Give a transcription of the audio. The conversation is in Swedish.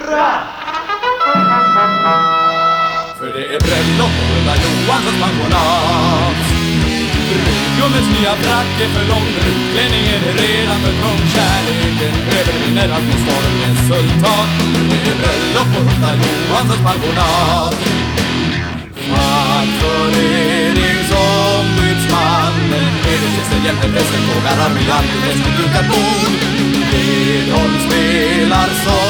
Hurra! För det är bröllop på Hulda Johanssons pensionat. Brudgummens nya frack är för lång, brudklänningen är redan för trång. Kärleken övervinner allt med stormresultat. Det är bröllop på Hulda Johanssons pensionat. Fackföreningsombudsmannen, överstyrelsen jämte prästen, vågar armigranten, prästen dukar bord. Edholm spelar så